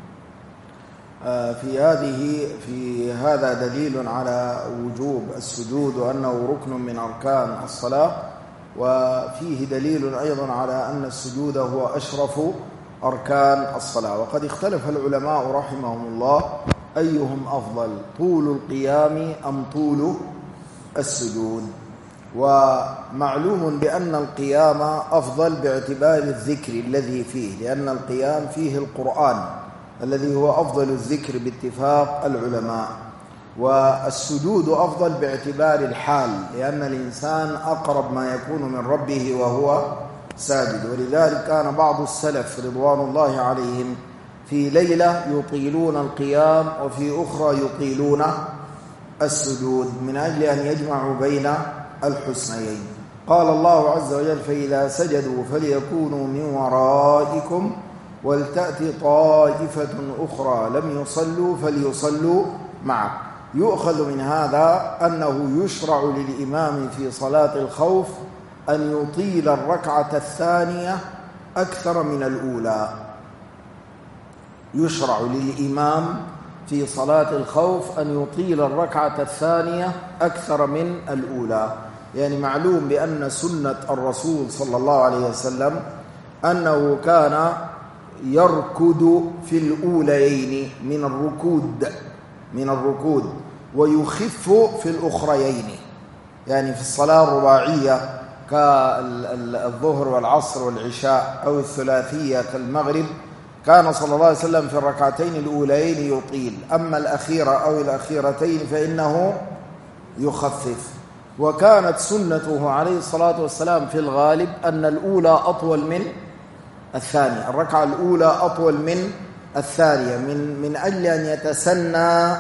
في هذه في هذا دليل على وجوب السجود وأنه ركن من أركان الصلاة، وفيه دليل أيضا على أن السجود هو أشرف أركان الصلاة. وقد اختلف العلماء رحمهم الله أيهم أفضل، طول القيام أم طول السجود. ومعلوم بأن القيام أفضل باعتبار الذكر الذي فيه، لأن القيام فيه القرآن الذي هو أفضل الذكر باتفاق العلماء، والسجود أفضل باعتبار الحال، لأن الإنسان أقرب ما يكون من ربه وهو ساجد. ولذلك كان بعض السلف رضوان الله عليهم في ليلة يطيلون القيام وفي أخرى يطيلون السجود من أجل أن يجمعوا بين الحسنيين. قال الله عز وجل فإذا سجدوا فليكونوا من ورائكم ولتأتي طائفة أخرى لم يصلوا فليصلوا معك. يؤخذ من هذا أنه يشرع للإمام في صلاة الخوف أن يطيل الركعة الثانية أكثر من الأولى. يشرع للإمام في صلاة الخوف أن يطيل الركعة الثانية أكثر من الأولى، يعني معلوم بأن سنة الرسول صلى الله عليه وسلم أنه كان يركض في الأوليين من الركود من الركود ويخف في الأخريين، يعني في الصلاة الرباعية كالظهر والعصر والعشاء أو الثلاثية كالمغرب كان صلى الله عليه وسلم في الركعتين الأوليين يطيل، أما الأخيرة أو الأخيرتين فإنه يخفف. وكانت سنته عليه الصلاة والسلام في الغالب أن الأولى أطول من الثانية، الركعة الأولى أطول من الثانية، من من أجل أن يتسنى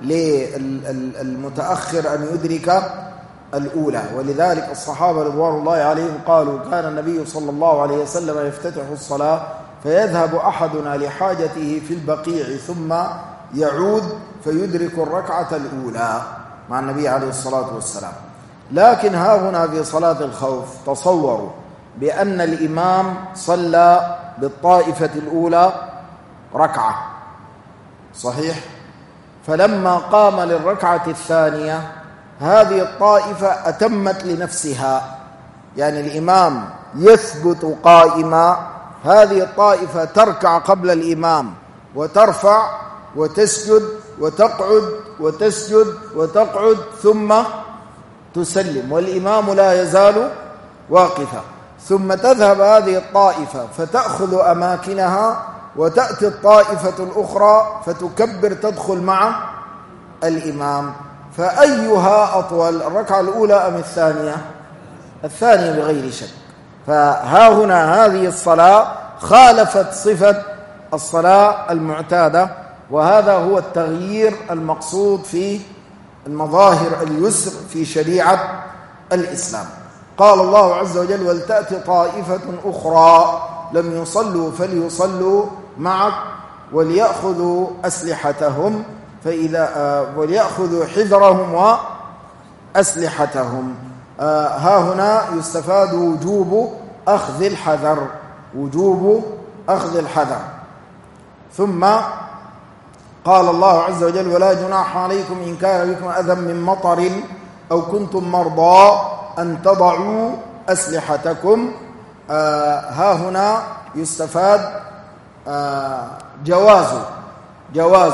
للمتأخر أن يدرك الأولى. ولذلك الصحابة رضوان الله عليهم قالوا كان النبي صلى الله عليه وسلم يفتتح الصلاة فيذهب أحدنا لحاجته في البقيع ثم يعود فيدرك الركعة الأولى مع النبي عليه الصلاة والسلام. لكن ها هنا في صلاة الخوف تصوروا بأن الإمام صلى بالطائفة الأولى ركعة صحيح، فلما قام للركعة الثانية هذه الطائفة أتمت لنفسها، يعني الإمام يثبت قائما، هذه الطائفة تركع قبل الإمام وترفع وتسجد وتقعد وتسجد وتقعد ثم تسلم، والإمام لا يزال واقفا، ثم تذهب هذه الطائفة فتأخذ أماكنها وتأتي الطائفة الأخرى فتكبر تدخل مع الإمام. فأيها أطول، الركعة الأولى أم الثانية؟ الثانية بغير شك. فها هنا هذه الصلاة خالفت صفة الصلاة المعتادة، وهذا هو التغيير المقصود في المظاهر اليسر في شريعة الإسلام. قال الله عز وجل ولتأتي طائفة أخرى لم يصلوا فليصلوا معك وليأخذوا أسلحتهم فإذا آه وليأخذوا حذرهم وأسلحتهم. آه ها هنا يستفاد وجوب أخذ الحذر، وجوب أخذ الحذر. ثم قال الله عز وجل: ولا جناح عليكم إن كان بكم أذى من مطر أو كنتم مرضى أن تضعوا أسلحتكم. آه ها هنا يستفاد آه جواز جواز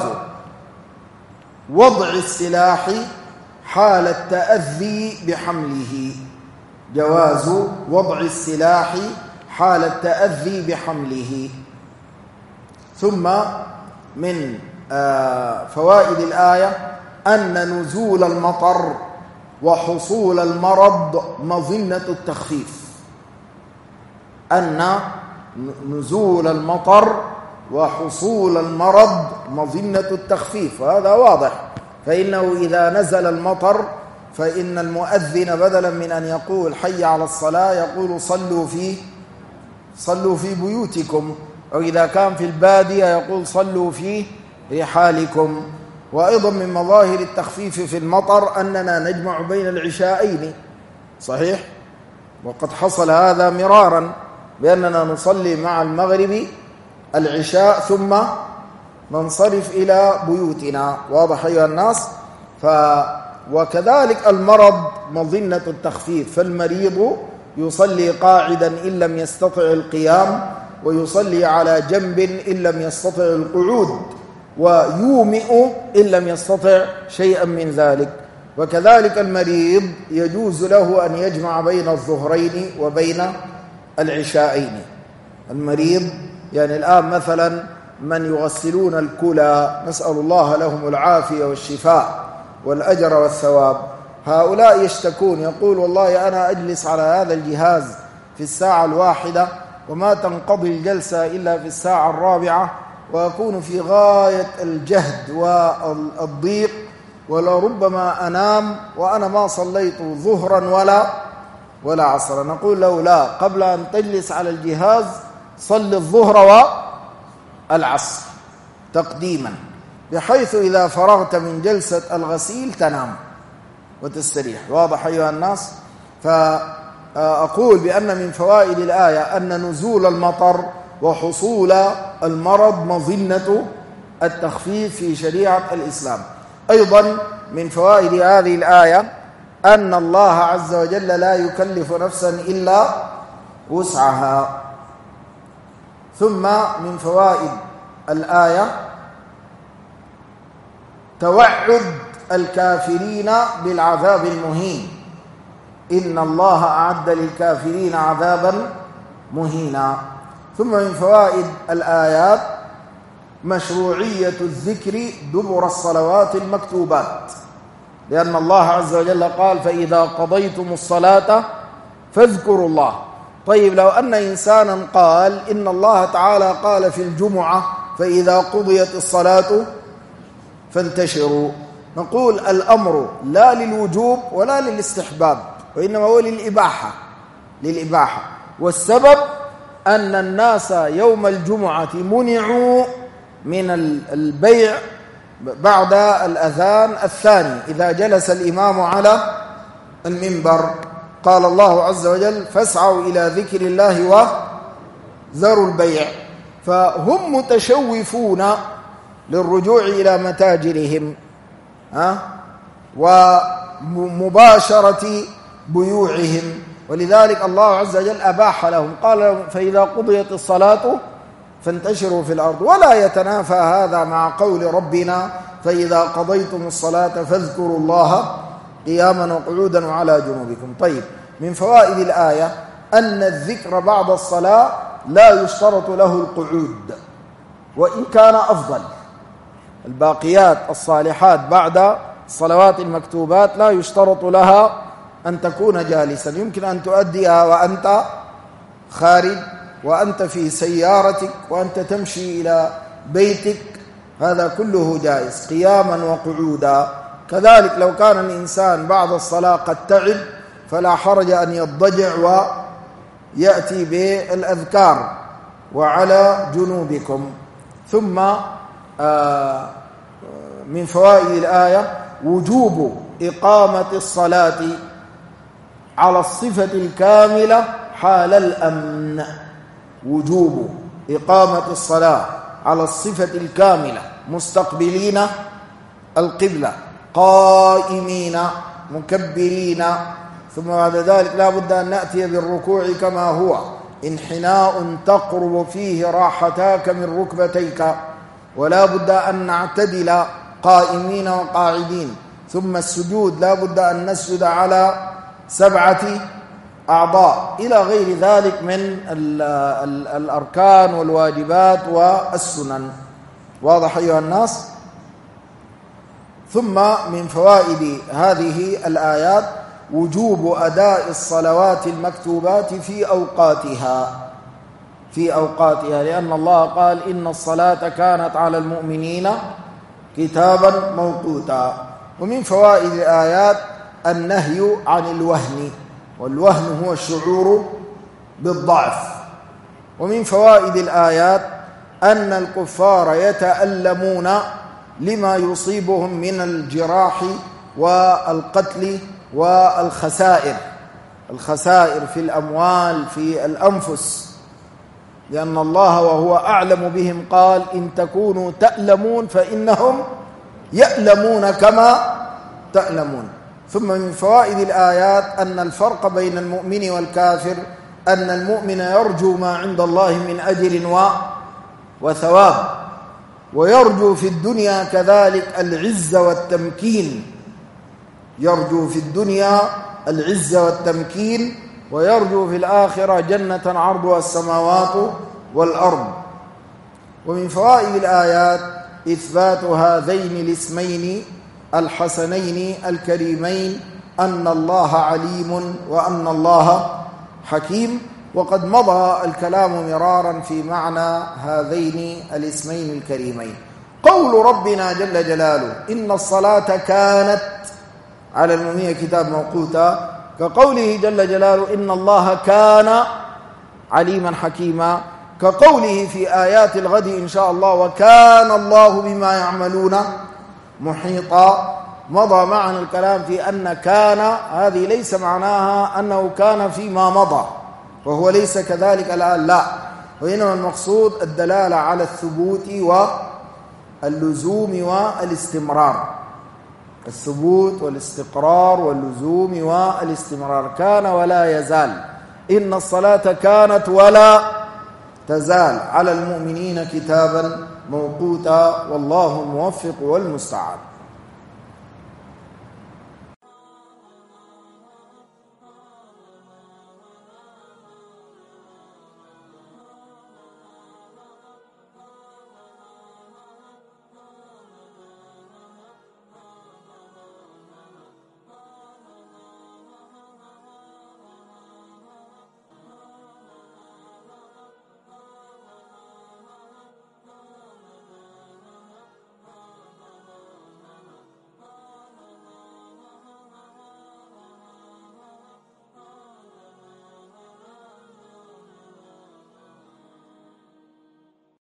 وضع السلاح حال التأذي بحمله، جواز وضع السلاح حال التأذي بحمله. ثم من آه فوائد الآية أن نزول المطر وحصول المرض مظنة التخفيف، أن نزول المطر وحصول المرض مظنة التخفيف، وهذا واضح. فإنه إذا نزل المطر فإن المؤذن بدلا من أن يقول حي على الصلاة يقول صلوا في صلوا في بيوتكم، أو إذا كان في البادية يقول صلوا في رحالكم. وأيضا من مظاهر التخفيف في المطر أننا نجمع بين العشاءين، صحيح؟ وقد حصل هذا مرارا بأننا نصلي مع المغرب العشاء ثم ننصرف إلى بيوتنا، واضح أيها الناس؟ ف وكذلك المرض مظنة التخفيف، فالمريض يصلي قاعدا إن لم يستطع القيام، ويصلي على جنب إن لم يستطع القعود، ويومئ إن لم يستطع شيئا من ذلك. وكذلك المريض يجوز له أن يجمع بين الظهرين وبين العشاءين. المريض يعني الآن مثلا من يغسلون الكلى، نسأل الله لهم العافية والشفاء والأجر والثواب، هؤلاء يشتكون، يقول والله أنا أجلس على هذا الجهاز في الساعة الواحدة وما تنقضي الجلسة إلا في الساعة الرابعة، وأكون في غاية الجهد والضيق، ولربما أنام وأنا ما صليت ظهرا ولا ولا عصرا. نقول له لا، قبل أن تجلس على الجهاز صل الظهر والعصر تقديما، بحيث إذا فرغت من جلسة الغسيل تنام وتستريح. واضح أيها الناس؟ فأقول بأن من فوائد الآية أن نزول المطر وحصول المرض مظنة التخفيف في شريعة الإسلام. أيضا من فوائد هذه الآية أن الله عز وجل لا يكلف نفسا إلا وسعها. ثم من فوائد الآية توعد الكافرين بالعذاب المهين، إن الله أعد للكافرين عذابا مهينا. ثم من فوائد الآيات مشروعية الذكر دبر الصلوات المكتوبات، لأن الله عز وجل قال فإذا قضيتم الصلاة فاذكروا الله. طيب لو أن إنسانا قال إن الله تعالى قال في الجمعة فإذا قضيت الصلاة فانتشروا، نقول الأمر لا للوجوب ولا للاستحباب، وإنما هو للإباحة للإباحة والسبب أن الناس يوم الجمعة منعوا من البيع بعد الأذان الثاني إذا جلس الإمام على المنبر. قال الله عز وجل فاسعوا إلى ذكر الله وذروا البيع، فهم متشوفون للرجوع إلى متاجرهم ها ومباشرة بيوعهم، ولذلك الله عز وجل أباح لهم، قال فإذا قضيت الصلاة فانتشروا في الأرض. ولا يتنافى هذا مع قول ربنا فإذا قضيتم الصلاة فاذكروا الله قياما وقعودا وعلى جنوبكم. طيب من فوائد الآية أن الذكر بعد الصلاة لا يشترط له القعود، وإن كان أفضل. الباقيات الصالحات بعد الصلوات المكتوبات لا يشترط لها أن تكون جالسا، يمكن أن تؤديها وأنت خارج، وأنت في سيارتك، وأنت تمشي إلى بيتك، هذا كله جائز قياما وقعودا. كذلك لو كان الإنسان بعد الصلاة قد تعب فلا حرج أن يضجع ويأتي بالأذكار وعلى جنوبكم. ثم من فوائد الآية وجوب إقامة الصلاة على الصفة الكاملة حال الأمن، وجوب إقامة الصلاة على الصفة الكاملة مستقبلين القبلة قائمين مكبرين، ثم بعد ذلك لا بد أن نأتي بالركوع كما هو انحناء تقرب فيه راحتاك من ركبتيك، ولا بد أن نعتدل قائمين وقاعدين، ثم السجود لا بد أن نسجد على سبعة أعضاء إلى غير ذلك من ال ال الأركان والواجبات والسنن. واضح أيها الناس؟ ثم من فوائد هذه الآيات وجوب أداء الصلوات المكتوبات في أوقاتها في أوقاتها لأن الله قال إن الصلاة كانت على المؤمنين كتابا موقوتا. ومن فوائد الآيات النهي عن الوهن، والوهن هو الشعور بالضعف. ومن فوائد الآيات أن الكفار يتألمون لما يصيبهم من الجراح والقتل والخسائر، الخسائر في الأموال في الأنفس، لأن الله وهو أعلم بهم قال إن تكونوا تألمون فإنهم يألمون كما تألمون. ثم من فوائد الآيات أن الفرق بين المؤمن والكافر أن المؤمن يرجو ما عند الله من أجر وثواب، ويرجو في الدنيا كذلك العزة والتمكين، يرجو في الدنيا العزة والتمكين، ويرجو في الآخرة جنة عرضها السماوات والأرض. ومن فوائد الآيات إثبات هذين الاسمين الحسنين الكريمين أن الله عليم وأن الله حكيم، وقد مضى الكلام مرارا في معنى هذين الاسمين الكريمين. قول ربنا جل جلاله إن الصلاة كانت على المؤمنين كتاب موقوتا، كقوله جل جلاله إن الله كان عليما حكيما، كقوله في آيات الغد إن شاء الله وكان الله بما يعملون محيطا. مضى معنا الكلام في أن كان هذه ليس معناها أنه كان فيما مضى، وهو ليس كذلك الآن، لا، وإنما المقصود الدلالة على الثبوت واللزوم والاستمرار، الثبوت والاستقرار واللزوم والاستمرار. كان ولا يزال، إن الصلاة كانت ولا تزال على المؤمنين كتابا موقوتا، والله الموفق والمستعان.